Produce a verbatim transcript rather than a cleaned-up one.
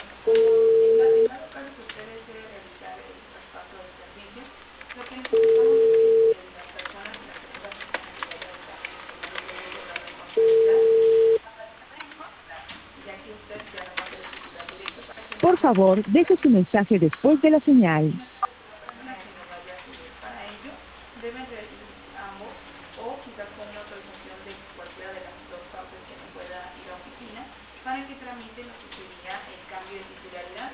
Como en, la- en dado caso que usted desee realizar el traspaso del servicio, lo que necesitamos es que eh, las personas, las segundas personas que vayan a estar teniendo la responsabilidad, ya que usted ya no va a ser el titular directo para que no Por haya favor, deje su mensaje después de la señal. persona que no vaya a acudir. Para ello, deben de ir ambos o quizás con una autorización de cualquiera de las dos partes que no pueda ir a oficina para que tramite lo que sería el cambio de titularidad.